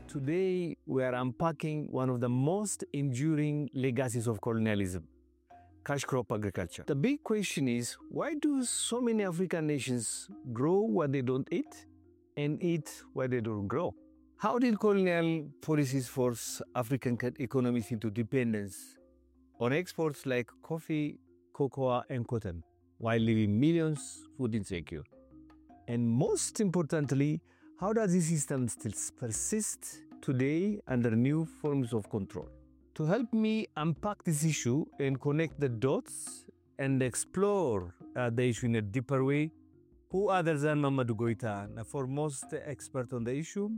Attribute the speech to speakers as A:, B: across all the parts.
A: Today, we are unpacking one of the most enduring legacies of colonialism, cash crop agriculture. The big question is, why do so many African nations grow what they don't eat and eat what they don't grow? How did colonial policies force African economies into dependence on exports like coffee, cocoa, and cotton, while leaving millions food insecure? And most importantly, how does this system still persist today under new forms of control? To help me unpack this issue and connect the dots and explore the issue in a deeper way, who other than Mamadou Goita, the foremost expert on the issue?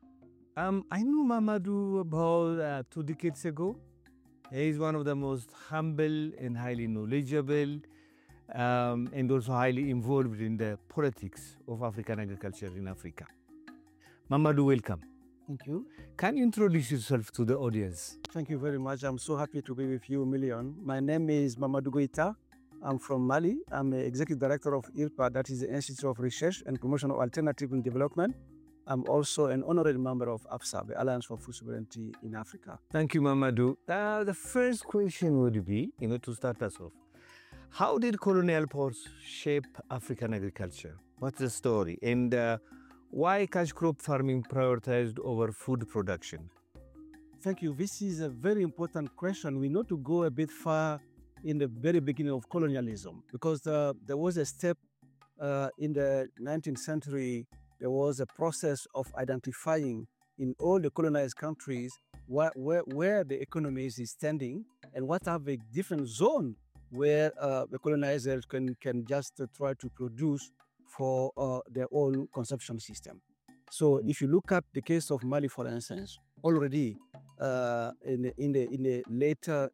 A: I knew Mamadou about 2 decades ago. He is one of the most humble and highly knowledgeable and also highly involved in the politics of African agriculture in Africa. Mamadou, welcome.
B: Thank you.
A: Can you introduce yourself to the audience?
B: Thank you very much. I'm so happy to be with you, Million. My name is Mamadou Goita. I'm from Mali. I'm the Executive Director of IRPA, that is the Institute of Research and Promotion of Alternative in Development. I'm also an honorary member of AFSA, the Alliance for Food Sovereignty in Africa.
A: Thank you, Mamadou. The first question would be, to start us off, how did colonial powers shape African agriculture? What's the story? And why cash crop farming prioritized over food production?
B: Thank you. This is a very important question. We need to go a bit far in the very beginning of colonialism, because there was a step in the 19th century. There was a process of identifying in all the colonized countries where the economy is standing and what are the different zones where the colonizers can just try to produce for their own consumption system. So if you look at the case of Mali, for instance, already in the later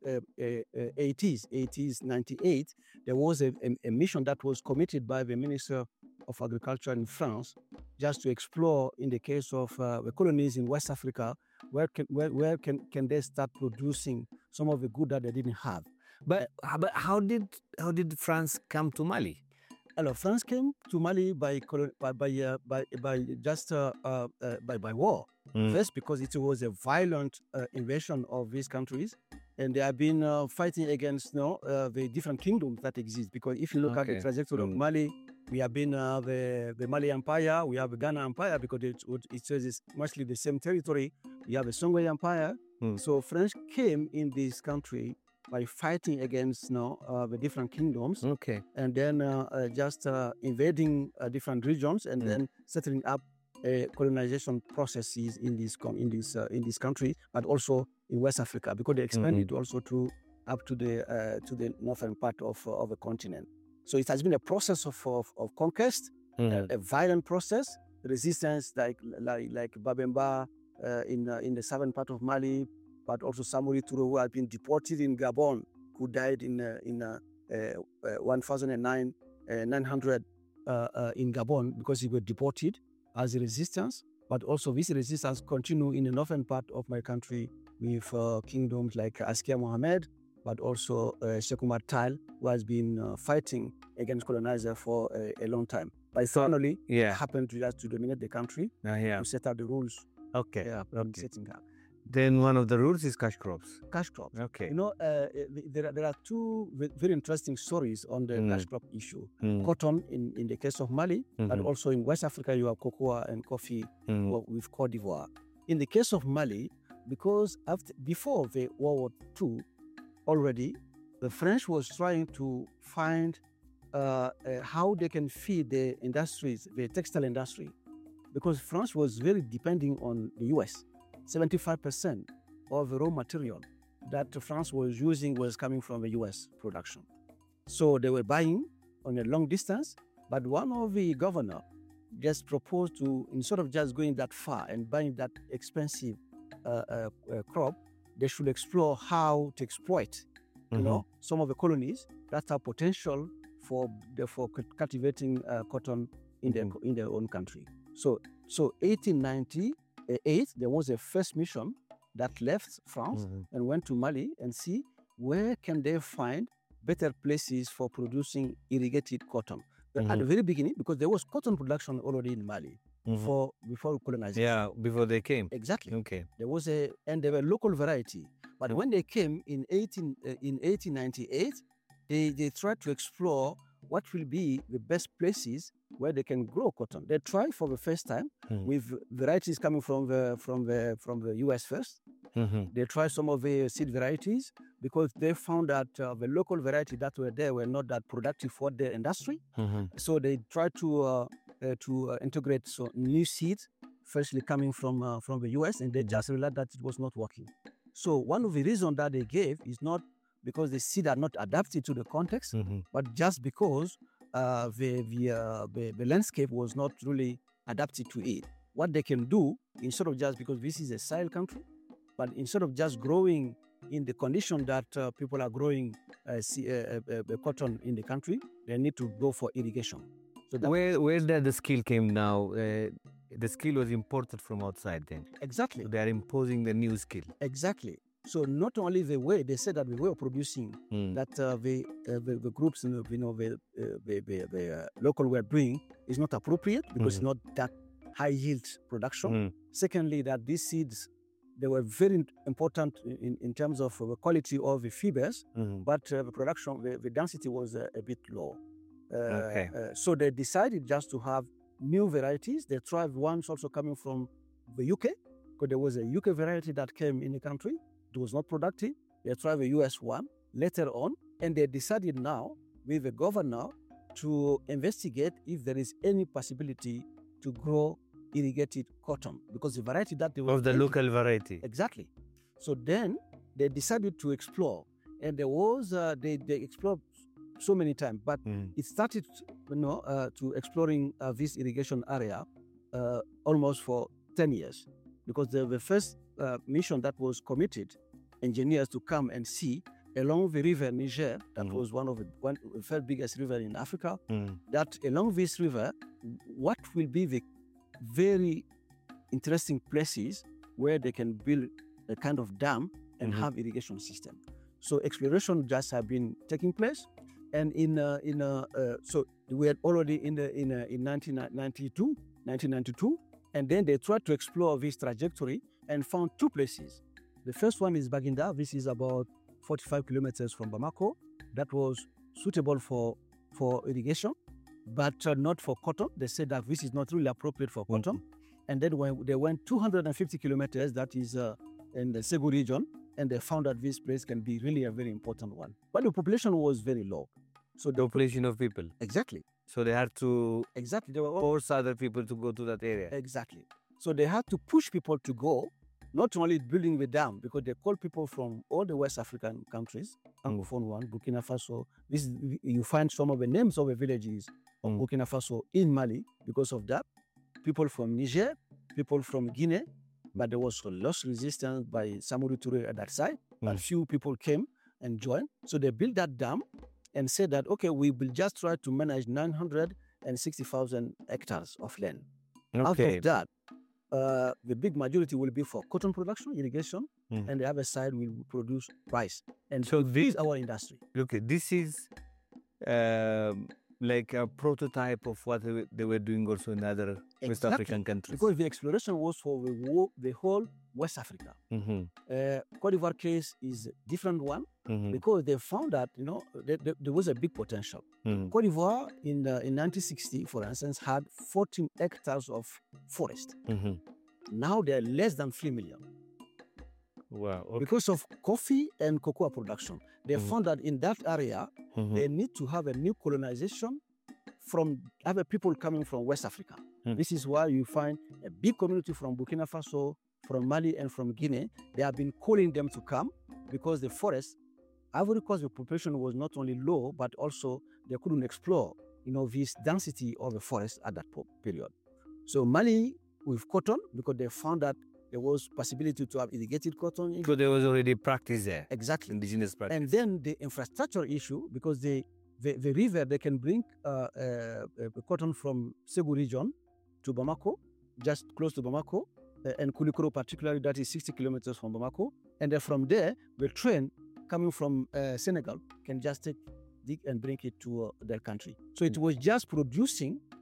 B: 80s, 98, there was a mission that was committed by the Minister of Agriculture in France just to explore, in the case of the colonies in West Africa, where can they start producing some of the good that they didn't have.
A: But how did France come to Mali?
B: France came to Mali by war. First, because it was a violent invasion of these countries, and they have been fighting against the different kingdoms that exist. Because if you look at the trajectory of Mali, we have been the Mali Empire, we have the Ghana Empire, because it is mostly the same territory. We have the Songhai Empire. So French came in this country by fighting against the different kingdoms, and then just invading different regions, and then setting up colonization processes in this country, but also in West Africa, because they expanded also up to the northern part of the continent. So it has been a process of conquest, a violent process, resistance like Babemba in the southern part of Mali, but also Samori Touré, who had been deported in Gabon, who died in 1900 in Gabon because he was deported as a resistance. But also this resistance continued in the northern part of my country with kingdoms like Askia Mohammed, but also Sheikh Oumar Tall, who has been fighting against colonizer for a long time. But finally, happened to just to dominate the country, to set up the rules. Setting up.
A: Then one of the rules is cash crops.
B: Cash crops.
A: Okay.
B: There are two very interesting stories on the cash crop issue. Cotton in the case of Mali, but also in West Africa you have cocoa and coffee with Cote d'Ivoire. In the case of Mali, because before the World War II, already the French was trying to find how they can feed the industries, the textile industry, because France was very depending on the US. 75% of the raw material that France was using was coming from the US production. So they were buying on a long distance, but one of the governor just proposed to, instead of just going that far and buying that expensive crop, they should explore how to exploit some of the colonies that have potential for cultivating cotton in their own country. So 1898, there was a first mission that left France and went to Mali and see where can they find better places for producing irrigated cotton. At the very beginning, because there was cotton production already in Mali, before colonization.
A: Yeah, before they came.
B: Exactly.
A: Okay.
B: And there were local variety. But when they came in 1898, they tried to explore what will be the best places where they can grow cotton. They tried for the first time with varieties coming from the US first. They tried some of the seed varieties because they found that the local variety that were there were not that productive for the industry. So they tried to integrate new seeds, firstly coming from the US, and they just realized that it was not working. So one of the reasons that they gave is not because the seed are not adapted to the context, but just because the landscape was not really adapted to it. What they can do, instead of just, because this is a Sahel country, but instead of just growing in the condition that people are growing cotton in the country, they need to go for irrigation.
A: So where did the skill came now? The skill was imported from outside then.
B: Exactly.
A: So they are imposing the new skill.
B: Exactly. So not only the way they said that the way of producing that the groups, the local were doing is not appropriate because it's not that high yield production. Secondly, that these seeds, they were very important in terms of the quality of the fibers, but the production, the density was a bit low. So they decided just to have new varieties. They tried ones also coming from the UK, because there was a UK variety that came in the country. It was not productive. They tried the US one later on, and they decided now with the governor to investigate if there is any possibility to grow irrigated cotton, because the variety that they were
A: of the local variety.
B: Exactly. So then they decided to explore, and there was they explored so many times, but it started to exploring this irrigation area almost for 10 years, because the first mission that was committed engineers to come and see along the river Niger, that was one of the first biggest river in Africa, that along this river, what will be the very interesting places where they can build a kind of dam and have irrigation system. So exploration just have been taking place, and so we had already in 1992, and then they tried to explore this trajectory and found two places. The first one is Baginda. This is about 45 kilometers from Bamako. That was suitable for irrigation, but not for cotton. They said that this is not really appropriate for cotton. And then when they went 250 kilometers, that is in the Ségou region, and they found that this place can be really a very important one. But the population was very low. So
A: the population of people.
B: Exactly.
A: So they had to
B: they were
A: force other people to go to that area.
B: Exactly. So they had to push people to go, not only building the dam, because they called people from all the West African countries, Anglophone one, Burkina Faso. You find some of the names of the villages of Burkina Faso in Mali because of that. People from Niger, people from Guinea, but there was a lost resistance by Samori Touré at that side. But few people came and joined. So they built that dam and said that, okay, we will just try to manage 960,000 hectares of land.
A: Okay.
B: Out of that, the big majority will be for cotton production, irrigation, and the other side will produce rice. And so this is our industry.
A: Okay, this is like a prototype of what they were doing also in other West African countries.
B: Because the exploration was for the whole West Africa. Cote d'Ivoire case is a different one because they found that there was a big potential. Cote d'Ivoire in 1960, for instance, had 14 hectares of forest. Now they are less than 3 million.
A: Wow. Okay.
B: Because of coffee and cocoa production, they found that in that area, they need to have a new colonization from other people coming from West Africa. This is why you find a big community from Burkina Faso, from Mali, and from Guinea. They have been calling them to come because the forest, Ivory Coast, the population was not only low, but also they couldn't explore, this density of the forest at that period. So Mali with cotton, because they found that there was possibility to have irrigated cotton.
A: Because there was already practice there.
B: Exactly.
A: Indigenous practice.
B: And then the infrastructure issue, because the river, they can bring cotton from Ségou region to Bamako, just close to Bamako, and Koulikoro particularly, that is 60 kilometers from Bamako. And then from there, the train coming from Senegal can just dig and bring it to their country. So it was just producing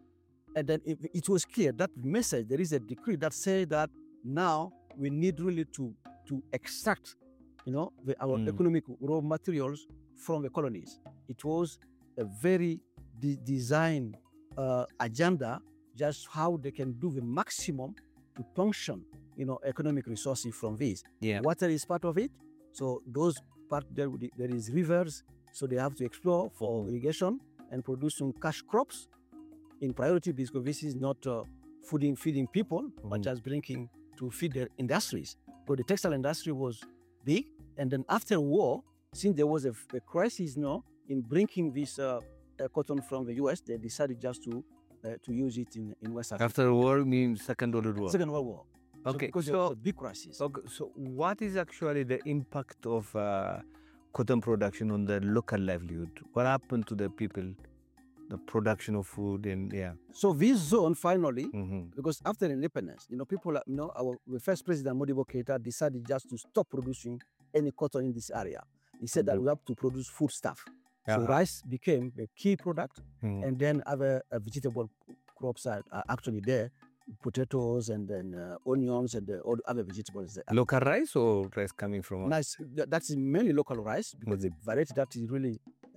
B: And then it was clear that message, there is a decree that says that now we need really to extract, our economic raw materials from the colonies. It was a very design agenda, just how they can do the maximum to function, economic resources from this.
A: Yeah.
B: Water is part of it. So those part there is rivers, so they have to explore for irrigation and producing cash crops in priority, because this is not feeding people, but just bringing to feed the industries. So the textile industry was big, and then after war, since there was a crisis now in bringing this cotton from the US, they decided just to use it in West Africa.
A: After the war means Second World War.
B: Second World War.
A: Okay,
B: because there was a big crisis.
A: Okay, so what is actually the impact of cotton production on the local livelihood? What happened to the people, the production of food, and
B: So this zone finally, because after independence, people, the first president Modibo Keita decided just to stop producing any cotton in this area. He said that we have to produce food stuff. So rice became a key product, and then other vegetable crops are actually there, potatoes and then onions and all other vegetables.
A: Local rice or rice coming from?
B: Nice. That's mainly local rice, because the variety that is really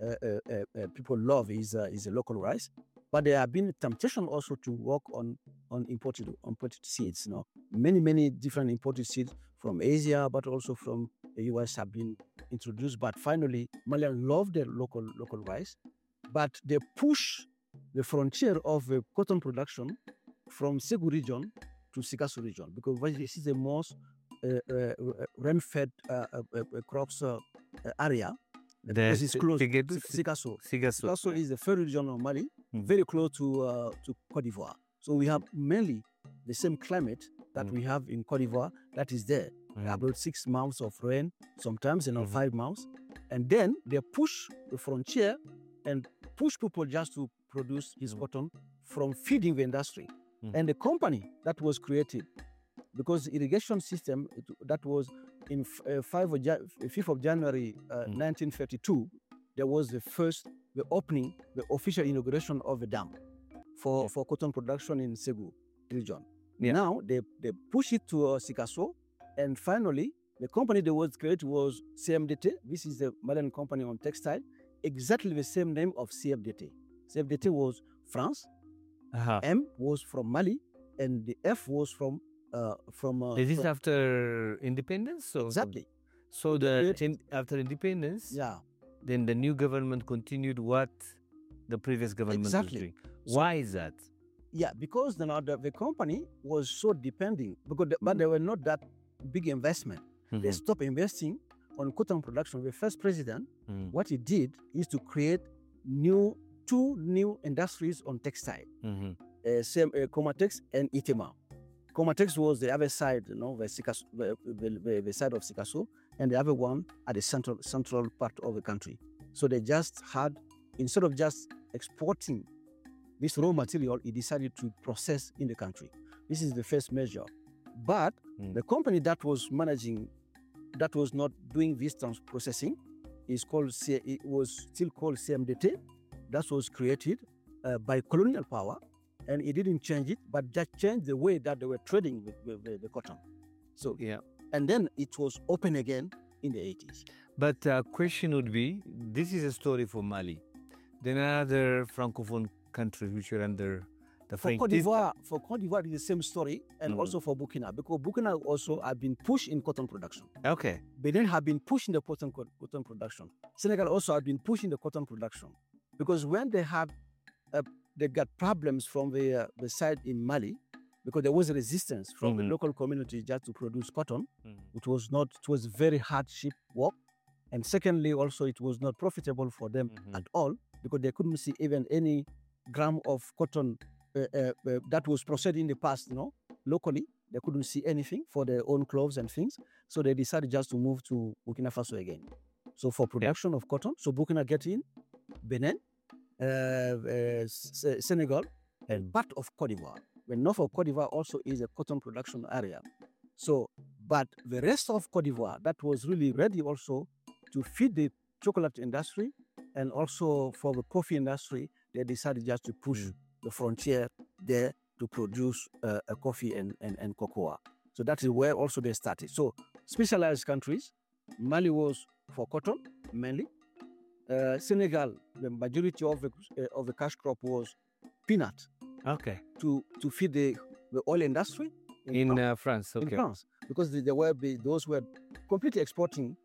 B: people love is a local rice. But there have been temptation also to work on imported seeds. Many different imported seeds from Asia, but also from the US have been introduced. But finally, Malians love their local rice, but they push the frontier of cotton production from Segu region to Sikasso region, because this is the most rain-fed crops area. This is close to Sikasso. Sikasso is the third region of Mali, very close to Cote d'Ivoire. So we have mainly the same climate that we have in Cote d'Ivoire that is there. About 6 months of rain, sometimes 5 months. And then they push the frontier and push people just to produce his cotton from feeding the industry. And the company that was created, because the irrigation system that was in 5th of January 1932, there was the official inauguration of a dam for cotton production in Segu region. Now they push it to Sikasso, and finally the company that was created was CMDT. This is the Malian company on textile, exactly the same name of CFDT. CFDT was France. M was from Mali, and the F was from.
A: Is this after independence?
B: Exactly.
A: So after independence, then the new government continued what the previous government was doing. Why is that?
B: Yeah, because the company was so depending, but there were not that big investment. They stopped investing on cotton production. The first president, what he did is to create two new industries on textile, Comatex and Itema. Comatex was the other side, the side of Sikasso, and the other one at the central part of the country. So they just had, instead of just exporting this raw material, he decided to process in the country. This is the first measure. But the company that was managing, that was not doing this processing, it was still called CMDT. That was created by colonial power, and it didn't change it, but just changed the way that they were trading with the cotton. So and then it was open again in the 80s.
A: But question would be, this is a story for Mali. Then other Francophone countries which are under the French.
B: For Cote d'Ivoire, it's the same story, and also for Burkina, because Burkina also have been pushed in cotton production.
A: Okay.
B: Benin have been pushing the cotton production. Senegal also have been pushing the cotton production, because when they got problems from the side in Mali, because there was a resistance from the local community just to produce cotton. It was very hardship work. And secondly, also, it was not profitable for them at all, because they couldn't see even any gram of cotton that was processed in the past, locally. They couldn't see anything for their own clothes and things. So they decided just to move to Burkina Faso again. So for production of cotton, so Burkina get in, Benin, Senegal, and part of Cote d'Ivoire. The north of Cote d'Ivoire also is a cotton production area. So, but the rest of Cote d'Ivoire, that was really ready also to feed the chocolate industry and also for the coffee industry, they decided just to push the frontier there to produce coffee and cocoa. So that is where also they started. So specialized countries, Mali was for cotton mainly. Senegal, the majority of the cash crop was peanut.
A: Okay.
B: To feed the oil industry
A: in France. Okay.
B: In France, because those were completely exporting,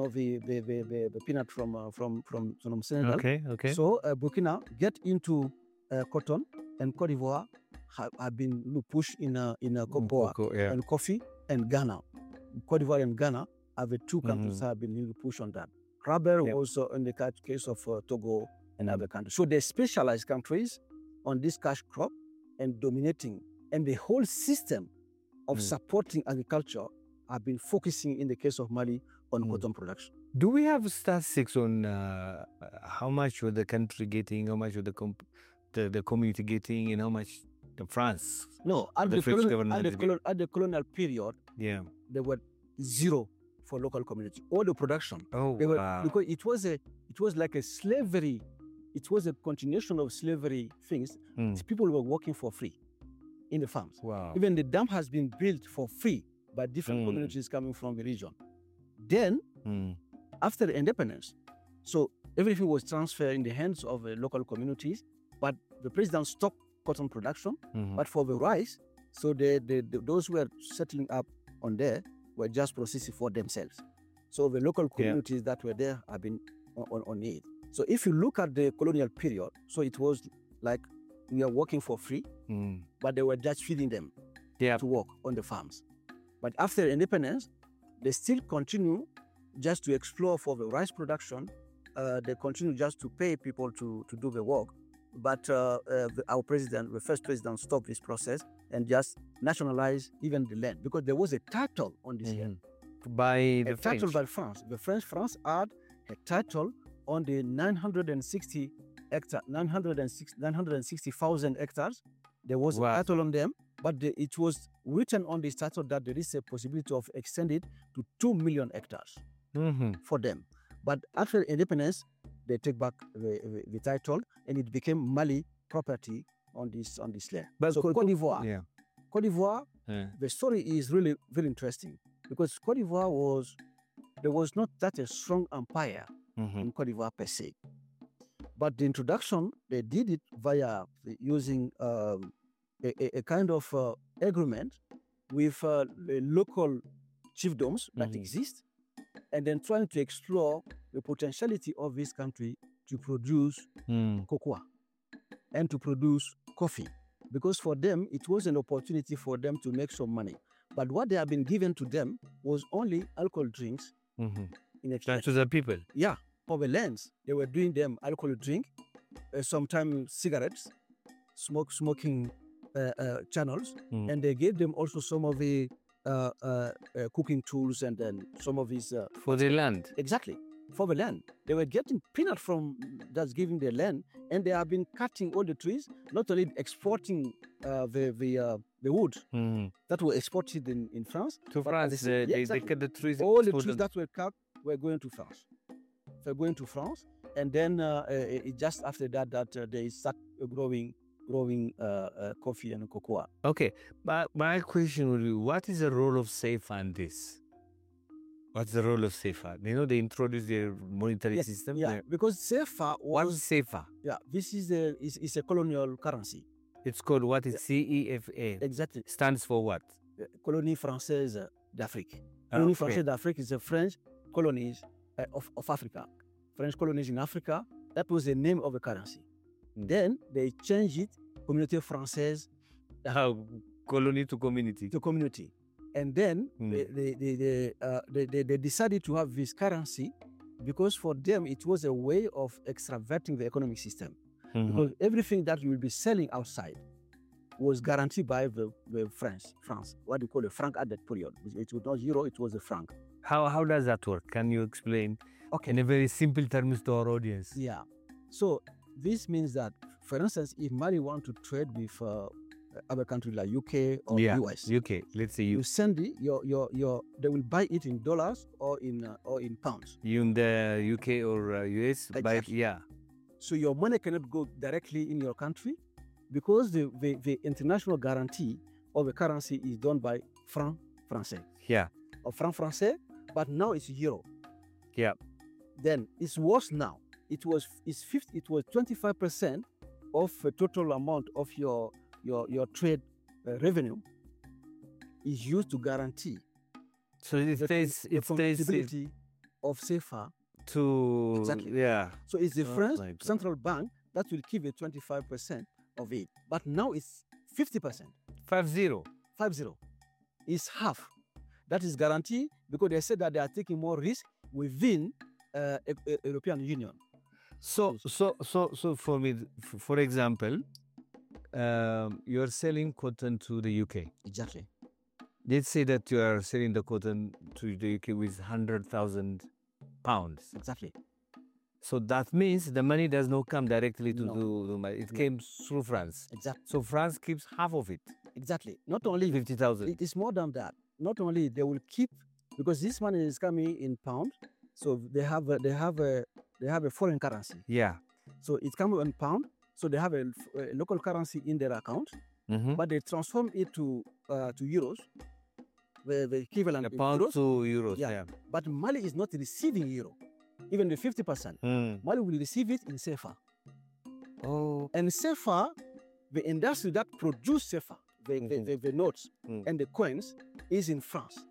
B: the peanut from Senegal.
A: Okay.
B: So Burkina get into cotton, and Cote d'Ivoire have been pushed in cocoa and coffee, and Ghana. Cote d'Ivoire and Ghana are the two countries that have been pushed on that. Rubber also in the case of Togo and other countries. So they specialized countries on this cash crop and dominating, and the whole system of supporting agriculture have been focusing in the case of Mali on cotton production.
A: Do we have statistics on how much was the country getting, how much was the community getting, and how much France?
B: No, at the colonial period, there were zero for local community. All the production, because it was like a slavery. It was a continuation of slavery things. People were working for free in the farms.
A: Wow.
B: Even the dam has been built for free by different communities coming from the region. Then, after the independence, so everything was transferred in the hands of the local communities, but the president stopped cotton production. But for the rice, so those who were settling up on there were just processing for themselves. So the local communities that were there have been on it. So if you look at the colonial period, so it was like we are working for free, but they were just feeding them to work on the farms. But after independence, they still continue just to explore for the rice production. They continue just to pay people to do the work. But our president, the first president, stopped this process and just nationalized even the land, because there was a title on this land.
A: By the
B: French. Title by France. The France had a title on the 960,000 hectares. There was a title on them, but it was written on this title that there is a possibility of extending to 2 million hectares for them. But after independence, they take back the title, and it became Mali property on this land.
A: But
B: so Cote d'Ivoire, the story is really very interesting, because Cote d'Ivoire there was not that a strong empire in Cote d'Ivoire per se. But the introduction, they did it via using a kind of agreement with the local chiefdoms that exist, and then trying to explore the potentiality of this country to produce cocoa and to produce coffee. Because for them, it was an opportunity for them to make some money. But what they have been given to them was only alcohol drinks in exchange.
A: To the people?
B: Yeah. For the lands, they were doing them alcohol drink, sometimes cigarettes, smoking channels, and they gave them also some of the cooking tools, and then some of these...
A: for the land?
B: Exactly. For the land. They were getting peanut from that's giving the land, and they have been cutting all the trees, not only exporting the wood that were exported in France.
A: To France, they cut the trees.
B: All the trees that were cut were going to France. They're going to France, and then just after that they start growing coffee and cocoa.
A: Okay, but my question would be, what is the role of CFA in this? What's the role of CFA? They introduced their monetary system.
B: Yeah, because CFA was...
A: What's CFA?
B: Yeah, this is a colonial currency.
A: It's called what is CEFA?
B: Exactly.
A: Stands for what?
B: Colonie Française d'Afrique. Colonie Française d'Afrique is the French colonies of Africa. French colonies in Africa, that was the name of the currency. Then they changed it, Communauté Française.
A: Colony to community.
B: To community. And then they decided to have this currency because for them it was a way of extraverting the economic system. Because everything that you will be selling outside was guaranteed by the France, what they call the franc at that period. It was not euro, it was a franc.
A: How does that work? Can you explain in a very simple terms to our audience?
B: Yeah. So this means that, for instance, if Mali want to trade with other countries like UK or US,
A: UK, let's say
B: you send it, they will buy it in dollars or in pounds.
A: You in the UK or US,
B: exactly.
A: buy it,
B: So your money cannot go directly in your country. because the international guarantee of a currency is done by franc français.
A: Yeah.
B: Or franc français, but now it's euro.
A: Yeah.
B: Then it's worse now. It was 25% of the total amount of your trade revenue is used to guarantee.
A: So it stays
B: of CFA
A: to
B: exactly.
A: Yeah.
B: So it's the French central bank that will keep a 25% of it, but now it's 50%.
A: 50.
B: 50 is half. That is guaranteed because they said that they are taking more risk within European Union.
A: So for me, for example, you are selling cotton to the UK.
B: Exactly.
A: Let's say that you are selling the cotton to the UK with 100,000 pounds.
B: Exactly.
A: So that means the money does not come directly to it came through France.
B: Exactly.
A: So France keeps half of it.
B: Exactly. Not only
A: 50,000.
B: It is more than that. Not only they will keep, because this money is coming in pound, so they have a foreign currency.
A: Yeah.
B: So it's coming in pound, so they have a local currency in their account, but they transform it to euros, the equivalent
A: the pound
B: euros.
A: to euros. Yeah.
B: But Mali is not receiving euro, even the 50%. Mali will receive it in CFA.
A: Oh.
B: And CFA, the industry that produce CFA, the notes and the coins, is in France.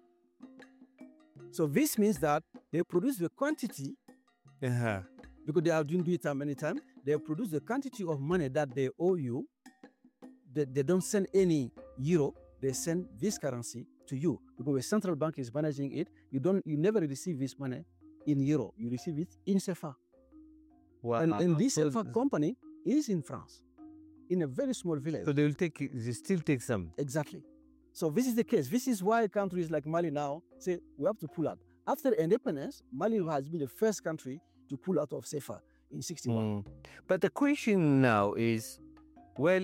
B: So this means that they produce the quantity, because they have done it many times, they produce the quantity of money that they owe you. They don't send any euro, they send this currency to you. Because the central bank is managing it, you never receive this money in euro, you receive it in CFA.
A: Wow.
B: And this CFA company is in France, in a very small village.
A: So they still take some.
B: Exactly. So this is the case. This is why countries like Mali now say we have to pull out. After independence, Mali has been the first country to pull out of CFA in 1961.
A: But the question now is, well,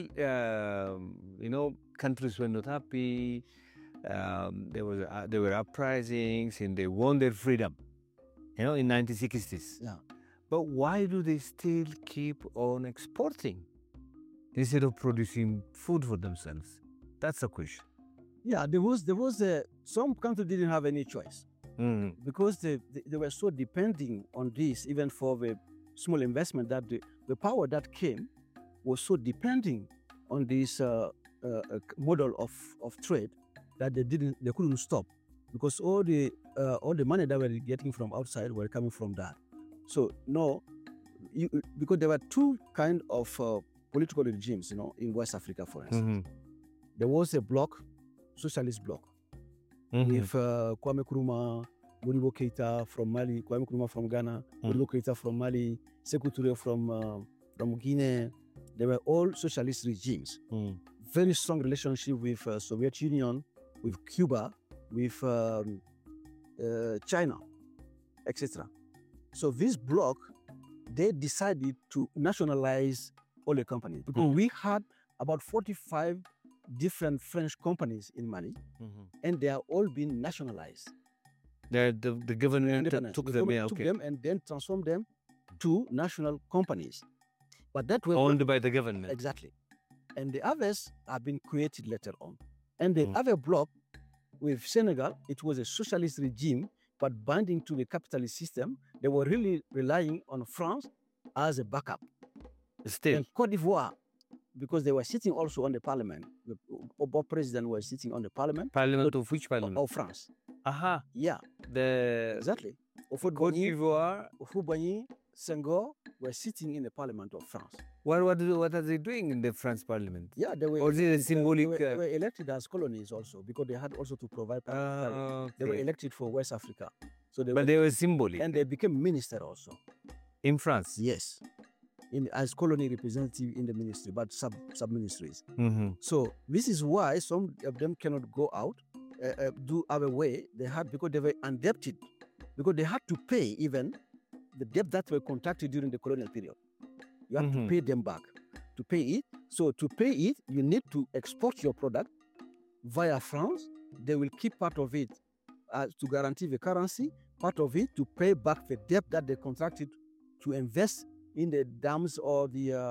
A: countries were not happy. There were uprisings and they won their freedom, in 1960s.
B: Yeah.
A: But why do they still keep on exporting instead of producing food for themselves? That's the question.
B: Yeah, there was some countries didn't have any choice because they were so depending on this, even for the small investment, that the power that came was so depending on this model of trade that they couldn't stop, because all the money that we were getting from outside were coming from that. So because there were two kind of political regimes, in West Africa, for instance. There was a socialist bloc, with Kwame Nkrumah, Modibo Keita from Mali, Kwame Nkrumah from Ghana, Modibo Keita from Mali, Sékou Touré from Guinea. They were all socialist regimes. Very strong relationship with Soviet Union, with Cuba, with China, etc. So this bloc, they decided to nationalize all the companies, because we had about 45 different French companies in Mali, and they are all being nationalized.
A: The government took them
B: and then transformed them to national companies. But that were
A: owned by the government.
B: Exactly. And the others have been created later on. And the other bloc with Senegal, it was a socialist regime, but binding to the capitalist system. They were really relying on France as a backup.
A: Still.
B: And Côte d'Ivoire, because they were sitting also on the parliament. Both presidents were sitting on the parliament.
A: Parliament of which parliament?
B: Of France.
A: Aha.
B: Yeah.
A: Exactly.
B: Côte d'Ivoire, Houphouët-Boigny, Senghor were sitting in the parliament of France.
A: What are they doing in the French parliament?
B: Yeah, they were.
A: Or is it a symbolic?
B: They were elected as colonies also, because they had also to provide.
A: Okay.
B: They were elected for West Africa. So
A: they were symbolic.
B: And they became minister also.
A: In France?
B: Yes. As colony representative in the ministry, but sub-ministries. So this is why some of them cannot go out, do other way. Because they were indebted, because they had to pay even the debt that were contracted during the colonial period. You have to pay them back to pay it. So to pay it, you need to export your product via France. They will keep part of it to guarantee the currency, part of it to pay back the debt that they contracted to invest in the dams or the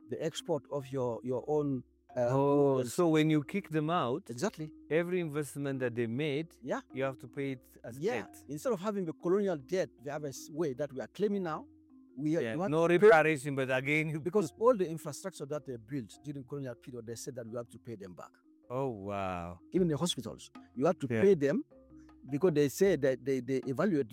B: the export of your own.
A: So when you kick them out,
B: exactly,
A: every investment that they made,
B: yeah,
A: you have to pay it as
B: yeah.
A: debt.
B: Instead of having the colonial debt, we have a way that we are claiming now.
A: No reparation, but again,
B: because all the infrastructure that they built during colonial period, they said that we have to pay them back.
A: Oh wow!
B: Even the hospitals, you have to pay them because they say that they evaluate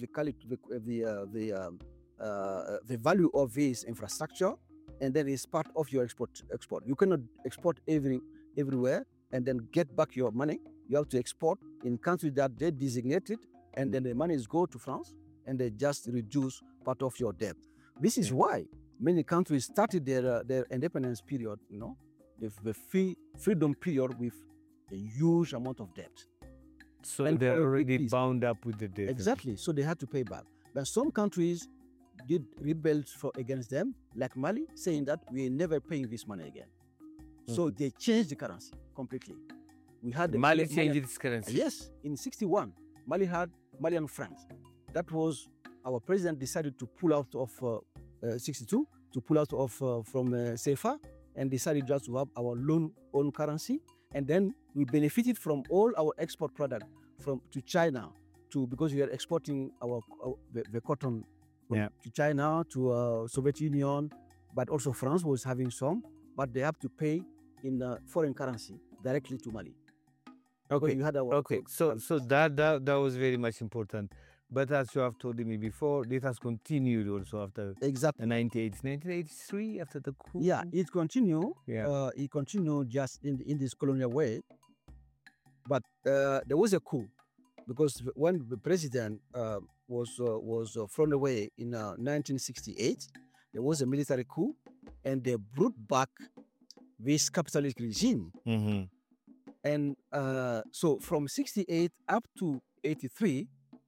B: the value of this infrastructure, and then it's part of your export. You cannot export everywhere and then get back your money. You have to export in countries that they designated, and then the monies go to France, and they just reduce part of your debt. This is why many countries started their independence period, the freedom period with a huge amount of debt.
A: So they're already bound up with the debt.
B: Exactly. So they had to pay back. But some countries did rebel against them, like Mali, saying that we are never paying this money again. So they changed the currency completely. We had
A: Mali changed its currency.
B: Yes, in 1961, Mali had Malian francs. That was our president decided to pull out of 1962 to pull out of from CFA and decided just to have our own currency. And then we benefited from all our export product to China because we are exporting the cotton to China, to Soviet Union, but also France was having some, but they have to pay in foreign currency directly to Mali.
A: Okay. So that was very much important. But as you have told me before, this has continued also after the 1983, after the coup.
B: Yeah, it continued. It continued just in this colonial way. But there was a coup because when the president was thrown away in 1968, there was a military coup, and they brought back this capitalist regime.
A: Mm-hmm.
B: And so from 68 up to 83.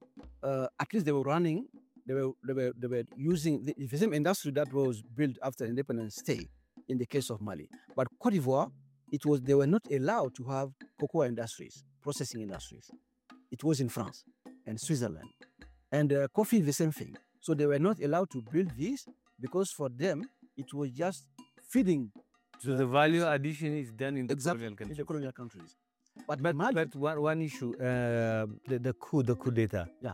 B: At least they were running. They were using the same industry that was built after independence stay. In the case of Mali, but Cote d'Ivoire, they were not allowed to have cocoa industries, processing industries. It was in France and Switzerland, and coffee the same thing. So they were not allowed to build this because for them it was just feeding.
A: So the value addition is done in the
B: colonial countries.
A: But one issue, the coup d'etat.
B: Yeah.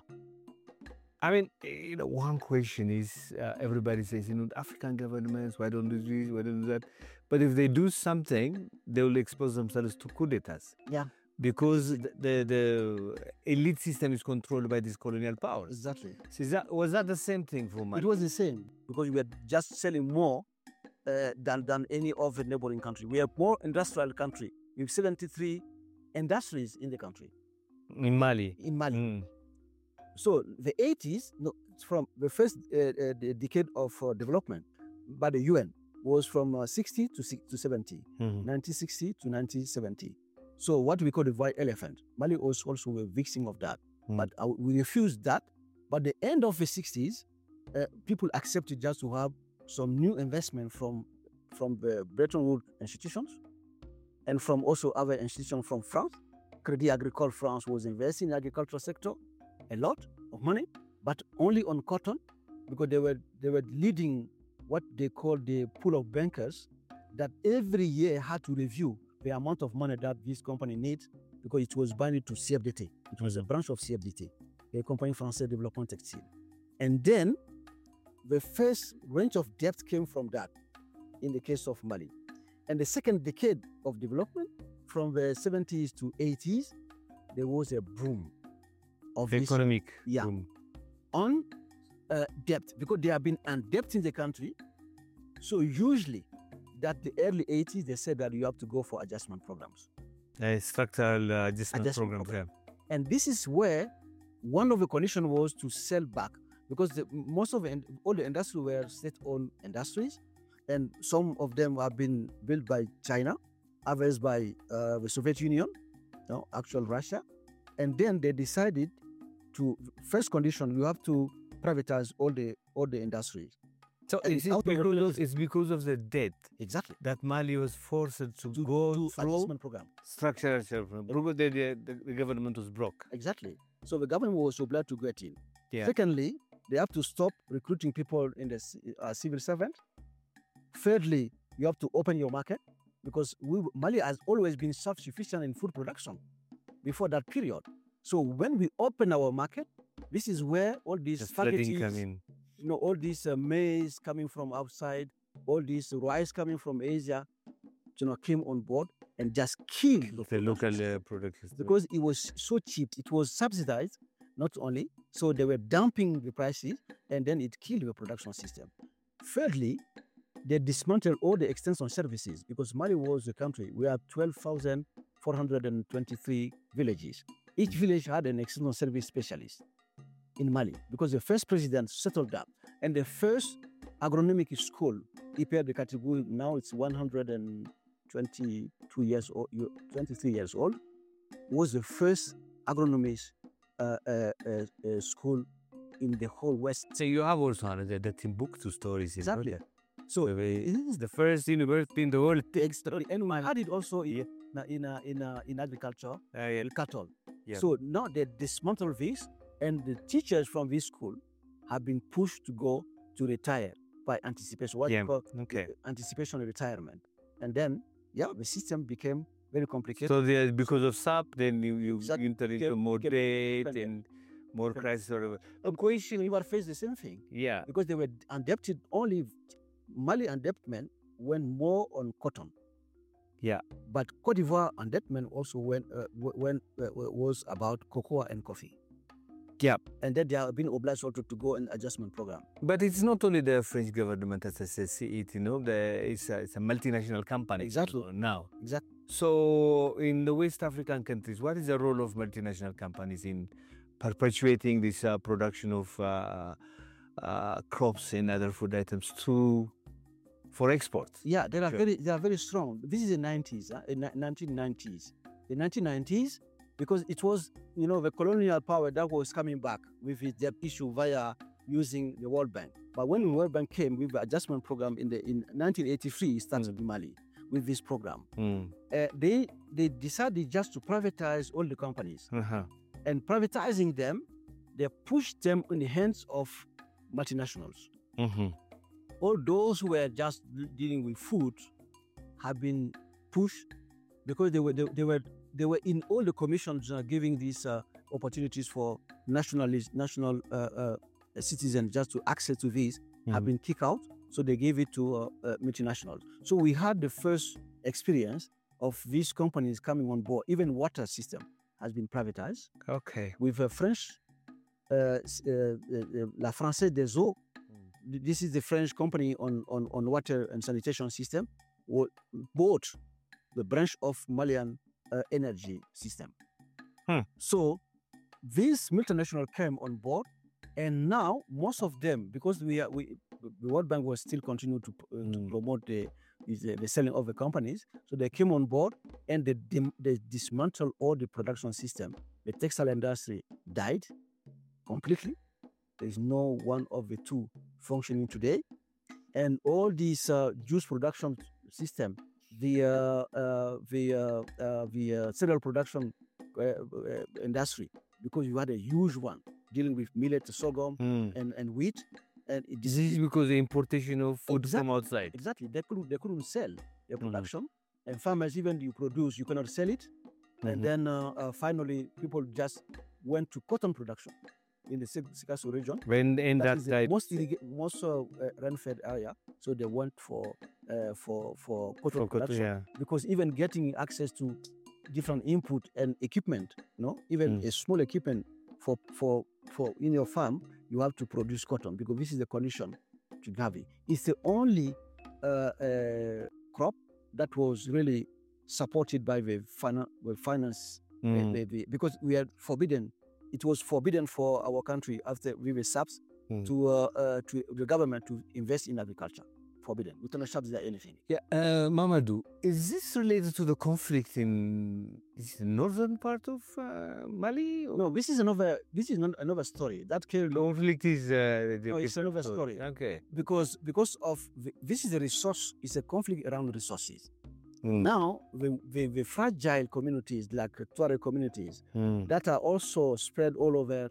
A: I mean, one question is, everybody says, African governments, why don't do this, why don't do that? But if they do something, they will expose themselves to coup d'etats.
B: Yeah.
A: Because the elite system is controlled by these colonial powers.
B: Exactly.
A: So was that the same thing for Mali?
B: It was the same, because we were just selling more than any other neighboring country. We are more industrial country. We have 73 industries in the country.
A: In Mali?
B: In Mali. Mm. So the 80s, from the first the decade of development by the UN was from 60 to 70, 1960 to 1970. So what we call the white elephant, Mali was also a victim of that. But we refused that. But the end of the 60s, people accepted just to have some new investment from the Bretton Woods institutions and from also other institutions from France. Crédit Agricole France was investing in the agricultural sector a lot of money, but only on cotton, because they were leading what they call the pool of bankers that every year had to review the amount of money that this company needs, because it was bound to CFDT. It was a branch of CFDT, the Compagnie Française de Développement Textile. And then the first range of debt came from that in the case of Mali. And the second decade of development, from the 70s to 80s, there was a boom of
A: economic boom
B: on debt, because they have been undebt in the country. So usually, that the early 80s, they said that you have to go for adjustment programs.
A: Structural adjustment programs. Yeah.
B: And this is where one of the conditions was to sell back, because all the industries were state-owned industries, and some of them have been built by China, others by the Soviet Union, actual Russia. And then they decided to, first condition, you have to privatize all the industries.
A: So it's because of the debt,
B: exactly,
A: that Mali was forced to go
B: through
A: through
B: program.
A: Structural program. The government was broke.
B: Exactly. So the government was obliged to get in.
A: Yeah.
B: Secondly, they have to stop recruiting people in the civil servant. Thirdly, you have to open your market because Mali has always been self-sufficient in food production before that period. So when we open our market, this is where all these spaghetti, all this maize coming from outside, all this rice coming from Asia, came on board and just killed
A: the local products
B: because it was so cheap. It was subsidized, not only, so they were dumping the prices, and then it killed the production system. Thirdly, they dismantled all the extension services because Mali was a country. We have 12,423 villages. Each village had an extension service specialist in Mali because the first president settled that. And the first agronomic school, IPR de Katigou, now it's 122 years old, 23 years old, was the first agronomist school in the whole West.
A: So you have also the Timbuktu stories.
B: Exactly.
A: So it is the first university in the world.
B: And I had it also in agriculture, cattle. Yeah. So now they dismantled this, and the teachers from this school have been pushed to go to retire by anticipation. What you call anticipation retirement. And then, the system became very complicated.
A: So because of SAP, then you enter into more debt and more crisis.
B: Question, you face the same thing.
A: Yeah.
B: Because they were indebted only. Mali indebtment went more on cotton.
A: Yeah.
B: But Cote d'Ivoire indebtment also was about cocoa and coffee.
A: Yeah.
B: And then they have been obliged also to go an adjustment program.
A: But it's not only the French government as I see it, it's a multinational company.
B: Exactly.
A: Now.
B: Exactly.
A: So in the West African countries, what is the role of multinational companies in perpetuating this production of crops and other food items for export?
B: Yeah, they are very strong. This is the 90s, 1990s. The 1990s, because it was, the colonial power that was coming back with its debt issue via using the World Bank. But when the World Bank came with the adjustment program in 1983, it started in Mali with this program. They decided just to privatize all the companies. And privatizing them, they pushed them in the hands of multinationals. All those who were just dealing with food have been pushed because they were in all the commissions giving these opportunities for national citizens just to access to these have been kicked out. So they gave it to multinationals. So we had the first experience of these companies coming on board. Even water system has been privatized.
A: Okay.
B: With a French, La Française des Eaux. This is the French company on water and sanitation system, bought the branch of Malian energy system. So this multinational came on board, and now most of them, because the World Bank was still continuing to promote the selling of the companies, so they came on board and they dismantled all the production system. The textile industry died completely. There is no one of the two functioning today, and all these juice production system, the cereal production industry, because you had a huge one dealing with millet, sorghum, and wheat, and
A: this is because the importation of food from outside.
B: Exactly, they couldn't sell their production, and farmers, even you produce, you cannot sell it, and then finally people just went to cotton production in the Sikasso region.
A: That is the
B: most rain-fed area, so they went for cotton production, because even getting access to different input and equipment, even a small equipment for in your farm, you have to produce cotton, because this is the condition to have it. It's the only crop that was really supported by the finance, because we are forbidden. It was forbidden for our country after we were SAPs to the government to invest in agriculture. Forbidden. We cannot subsidize anything.
A: Yeah, Mamadou, is this related to the conflict in the northern part of Mali?
B: No, this is not another story. That
A: conflict is
B: it's another story.
A: Okay.
B: Because of this is a resource. It's a conflict around resources. Now, the fragile communities like Tuareg communities that are also spread all over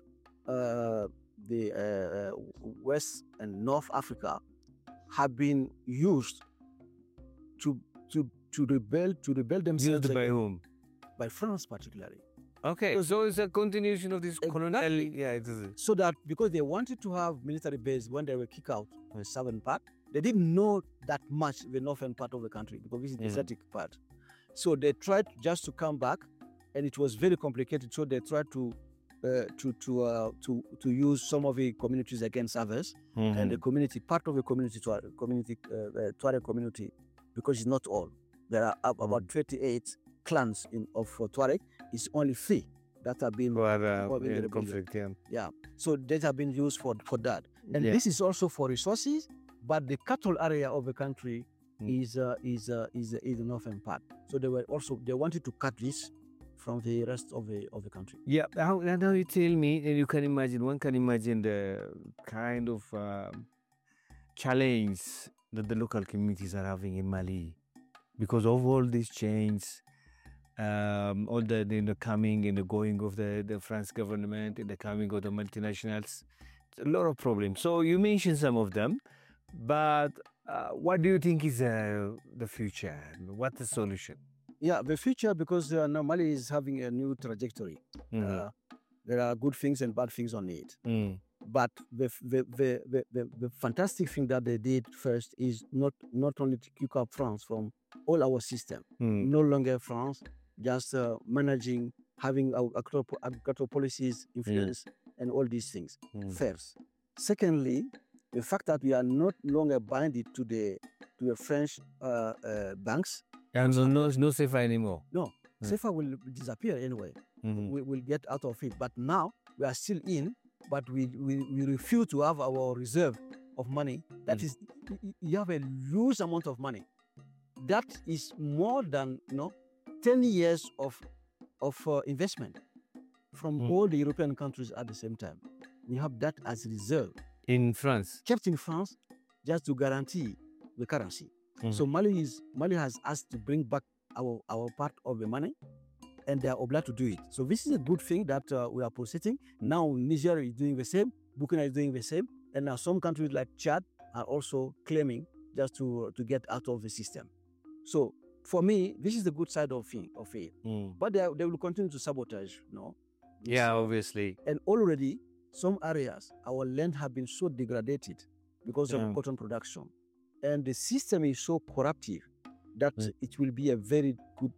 B: the West and North Africa have been used rebel themselves
A: Used by whom?
B: by France particularly.
A: Okay, so it's a continuation of this colonial.
B: Exactly.
A: Yeah, it is.
B: So that because they wanted to have military base when they were kicked out of the southern part, they didn't know that much the northern part of the country because this is the desertic part. So they tried just to come back, and it was very complicated. So they tried to use some of the communities against others, and the community, part of the community, Tuareg community, because it's not all. There are about 28 clans of Tuareg. It's only 3 that have been
A: in conflict.
B: Yeah. So that have been used for that, and this is also for resources. But the cattle area of the country is the northern part. So they wanted to cut this from the rest of the country.
A: Yeah. Now you tell me, and you can imagine. One can imagine the kind of challenge that the local communities are having in Mali because of all these changes. All the coming and the going of the France government and the coming of the multinationals, it's a lot of problems. So you mentioned some of them, but what do you think is the future? What's the solution?
B: Yeah, the future, because now Mali is having a new trajectory. There are good things and bad things on it. But the fantastic thing that they did first is not only to kick out France from all our system. No longer France, just managing, having our agricultural policies, influence, and all these things. First. Secondly, the fact that we are not longer binded to the French banks.
A: And so no CFA anymore.
B: No, CFA will disappear anyway. We will get out of it. But now we are still in, but we refuse to have our reserve of money. That is, you have a huge amount of money. That is more than 10 years of investment from all the European countries at the same time. You have that as reserve.
A: In France?
B: Kept in France just to guarantee the currency. So Mali has asked to bring back our part of the money, and they are obliged to do it. So this is a good thing that we are proceeding. Now Niger is doing the same, Burkina is doing the same, and now some countries like Chad are also claiming just to get out of the system. So for me, this is the good side of it. But they will continue to sabotage,
A: Yeah, obviously.
B: And already some areas, our land have been so degraded because of cotton production. And the system is so corruptive that it will be a very,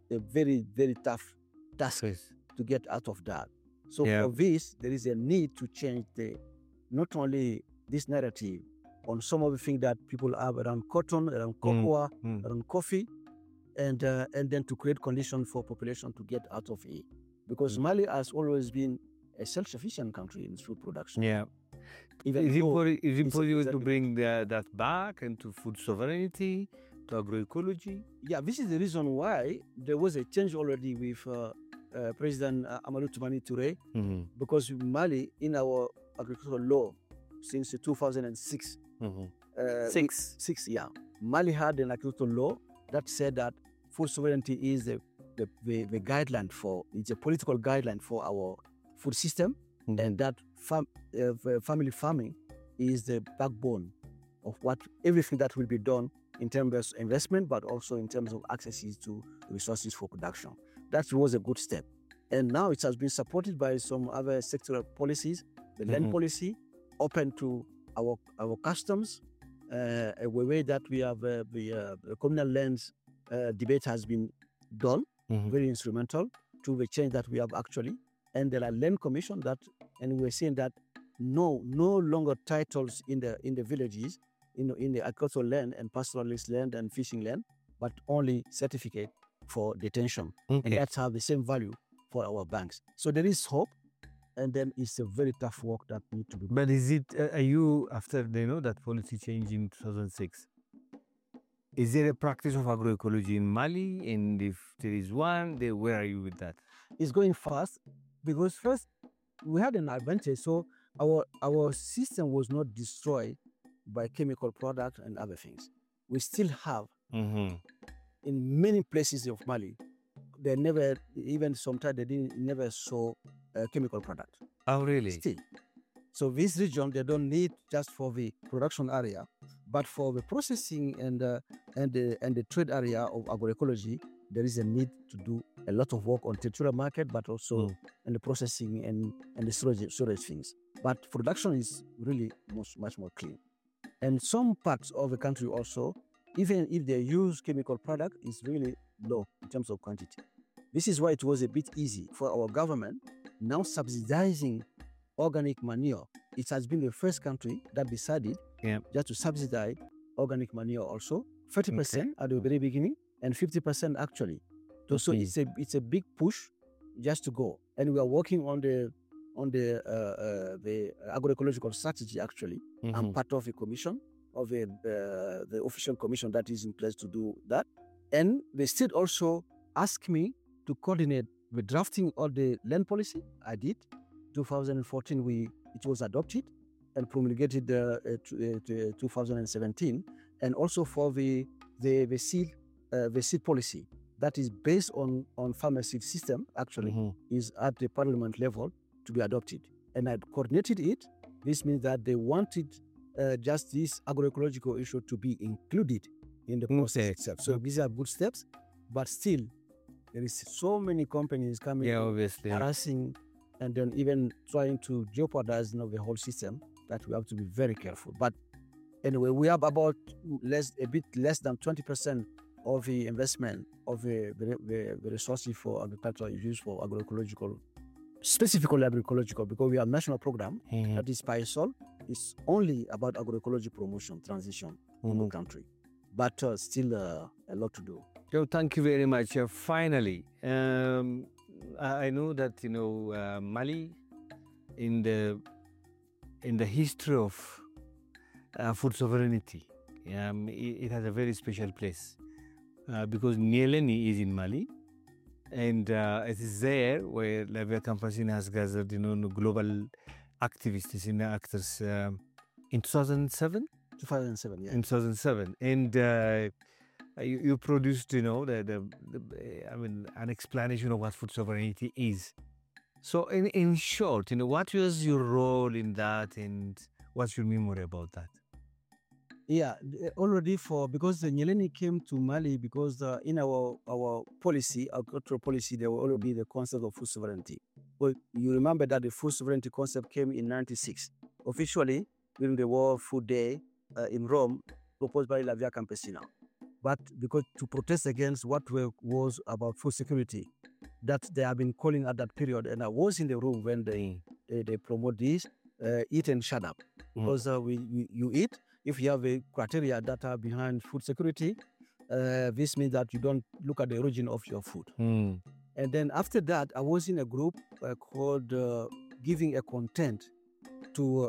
B: very tough task to get out of that. So for this, there is a need to change not only this narrative on some of the things that people have around cotton, around cocoa, around coffee, and then to create conditions for population to get out of it. Because Mali has always been a self-sufficient country in food production.
A: Yeah. Is it possible to bring that back into food sovereignty, to agroecology?
B: Yeah, this is the reason why there was a change already with President Amadou Toumani Touré, because Mali, in our agricultural law since 2006, Mali had an agricultural law that said that food sovereignty is the guideline it's a political guideline for our food system, and that family farming is the backbone of everything that will be done in terms of investment, but also in terms of access to resources for production. That was a good step. And now it has been supported by some other sectoral policies, the land policy, open to our customs, a way that we have the communal lands debate has been done, very instrumental to the change that we have actually. And there are land commission and we're seeing that no longer titles in the villages, in the agricultural land and pastoralist land and fishing land, but only certificate for detention. And that's have the same value for our banks. So there is hope, and then it's a very tough work that needs to be done.
A: But is it, are you, after that policy change in 2006, is there a practice of agroecology in Mali? And if there is one, where are you with that?
B: It's going fast because first we had an advantage. So our system was not destroyed by chemical product and other things. We still have in many places of Mali, they never, even sometimes they never saw chemical product.
A: Oh, really?
B: Still. So this region, they don't need just for the production area, But for the processing and the trade area of agroecology, there is a need to do a lot of work on territorial market, but also in the processing and the storage things. But production is really much more clean. And some parts of the country also, even if they use chemical product, is really low in terms of quantity. This is why it was a bit easy for our government now subsidizing organic manure. It has been the first country that decided just to subsidize organic manure also, 30% at the very beginning and 50% actually. So it's a big push just to go. And we are working on the agroecological strategy actually. I'm part of a commission, of the official commission that is in place to do that. And the state also asked me to coordinate the drafting of the land policy. I did. 2014, it was adopted and promulgated 2017, and also for the seed policy that is based on farmer seed system actually is at the parliament level to be adopted, and I coordinated it. This means that they wanted just this agroecological issue to be included in the process itself. So these are good steps, but still there is so many companies coming, harassing, and then even trying to jeopardize the whole system that we have to be very careful. But anyway, we have about a bit less than 20% of the investment of the resources for agriculture is used for agroecological, specifically agroecological, because we have a national program that is PAISOL. It's only about agroecology promotion, transition in the country. But still a lot to do.
A: So thank you very much. Finally, I know that Mali, in the history of food sovereignty, it has a very special place because Nyéléni is in Mali, and it is there where La Via Campesina has gathered global activists and actors in 2007.
B: 2007, yeah.
A: In 2007, and you produced, an explanation of what food sovereignty is. So, in short, what was your role in that, and what's your memory about that?
B: Yeah, already because the Nyéléni came to Mali because in our policy, our cultural policy, there will already be the concept of food sovereignty. But you remember that the food sovereignty concept came in 1996, officially during the World Food Day in Rome, proposed by La Via Campesina. But because to protest against what was about food security, that they have been calling at that period, and I was in the room when they promote this, eat and shut up. Because you eat, if you have a criteria that are behind food security, this means that you don't look at the origin of your food. And then after that, I was in a group called Giving a Content to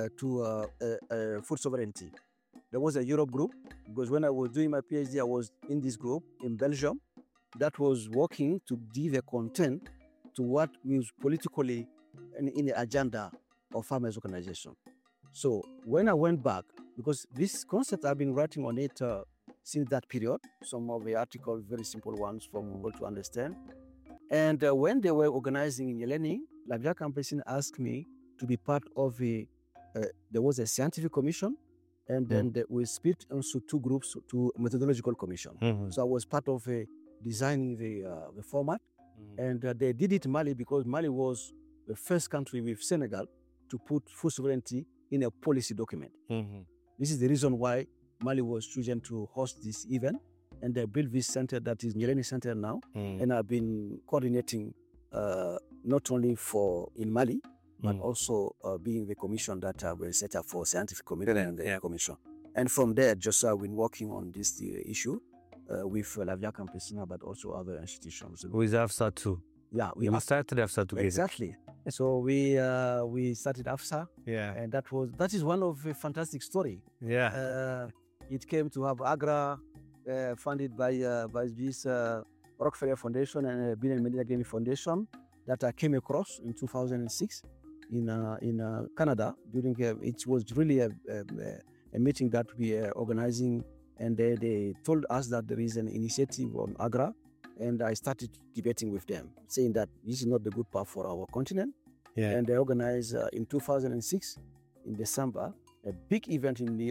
B: food sovereignty. There was a Europe group, because when I was doing my PhD, I was in this group in Belgium that was working to give a content to what was politically in the agenda of farmers' organization. So when I went back, because this concept I've been writing on it since that period, some of the articles, very simple ones for people to understand. And when they were organizing in Nyéléni, La Via Campesina asked me to be part of there was a scientific commission, and then we split into two groups to methodological commission. So I was part of designing the format, and they did it in Mali because Mali was the first country with Senegal to put food sovereignty in a policy document. This is the reason why Mali was chosen to host this event, and they built this center that is Nyéléni Center now, and I've been coordinating not only in Mali, but also being the commission that will set up for scientific committee and the commission. And from there, just I've been working on this issue with La Via Campesina, but also other institutions.
A: With AFSA too.
B: Yeah,
A: we started AFSA together.
B: Exactly. So we started AFSA.
A: Yeah,
B: and that is one of a fantastic story.
A: Yeah,
B: it came to have Agra, funded by this Rockefeller Foundation and Bill and Melinda Gates Foundation that I came across in 2006 in Canada. During it was really a meeting that we are organizing, and they told us that there is an initiative on Agra. And I started debating with them, saying that this is not the good path for our continent. Yeah. And they organized in 2006, in December, a big event in New York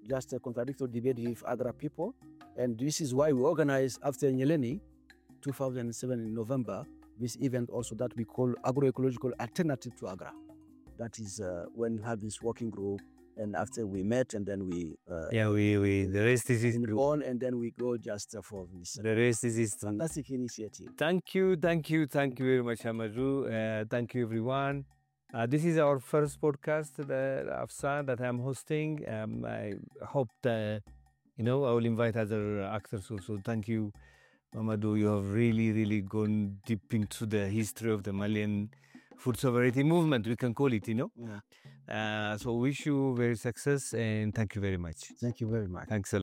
B: just a contradictory debate with other people. And this is why we organized after Nyeleni, 2007 in November, this event also that we call Agroecological Alternative to Agra. That is when we have this working group, and after we met, and then we
A: the rest is history.
B: On, and then we go just for this.
A: The rest is history.
B: Fantastic initiative.
A: Thank you very much, Amadou. Thank you, everyone. This is our first podcast, Afsa, that I'm hosting. I hope that, I will invite other actors also. Thank you, Amadou. You have really gone deep into the history of the Malian food sovereignty movement, we can call it,
B: Yeah.
A: So wish you very success, and thank you very much.
B: Thank you very much.
A: Thanks a lot.